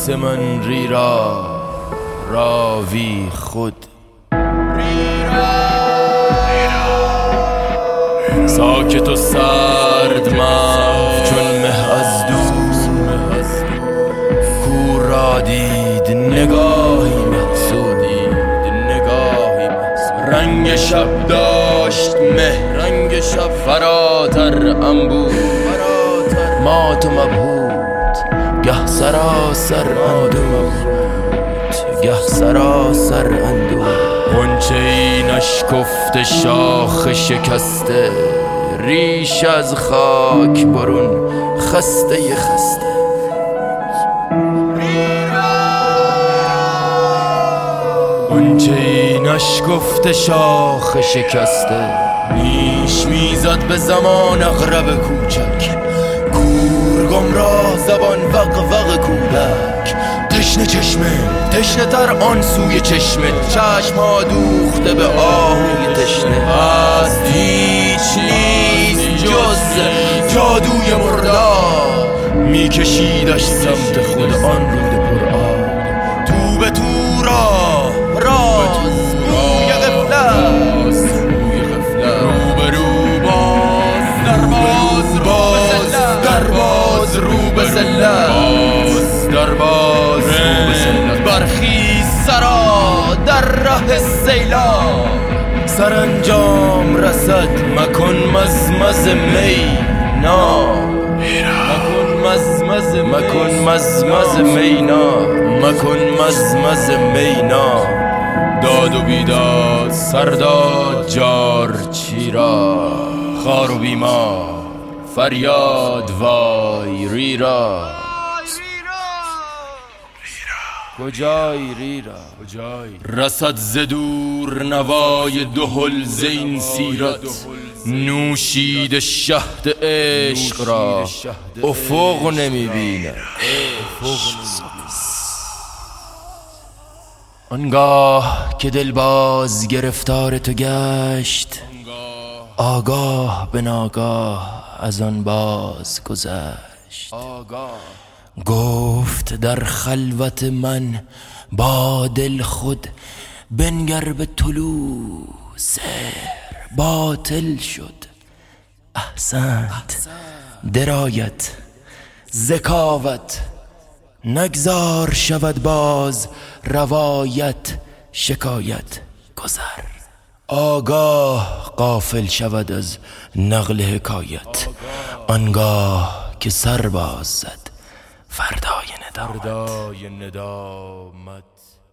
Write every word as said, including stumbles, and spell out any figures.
حدیث من ریرا راوی خود ساکت و سرد مف چون مه از دور کور را دید نگاهی محسود نگاهی محسود رنگ شب داشت مه رنگ شب فراتر انبوه مات و مبهوت گه سراسر اندوه گه سراسر اندوه غنچه ای نشکفته شاخ شکسته ریش از خاک برون خسته ی خسته غنچه ای نشکفته شاخ شکسته نیش میزد به زمان اغرب کوچک کور گمراه زبان وق وق کودک تشنه چشمه تشنه تر آن سوی چشمه چشم ها دوخته به آهوی تشنه از هیچ نیست جز جادوی مردار میکشیدش سمت خود آن رود پر آب تو به تو راه راز روی غفلت رو به رو باز در باز باز در باز رو به زلت در باز رو به زلت برخیز سرا در راه سیلاب سرانجام رسد مکن مزمز می نا مکن مزمز مکن مزمز مینا مکن مزمز مینا داد و بیداد سرداد جار چیرا خار و بیما فریاد وای ریرا کجای ریرا رسد ز دور نوای دهل زین سیرت نوشید شهد عشق را افق نمیبینه آنگاه که دل باز گرفتار تو گشت آگاه به ناگاه از آن باز گذشت گفت در خلوت من با دل خود بنگر به طلوع سحر باطل شد احسنت درایت ذکاوت نگذار شود باز روایت شکایت گذر آگاه غافل شود از نقل حکایت آنگاه که سر باز زد فردای ندامت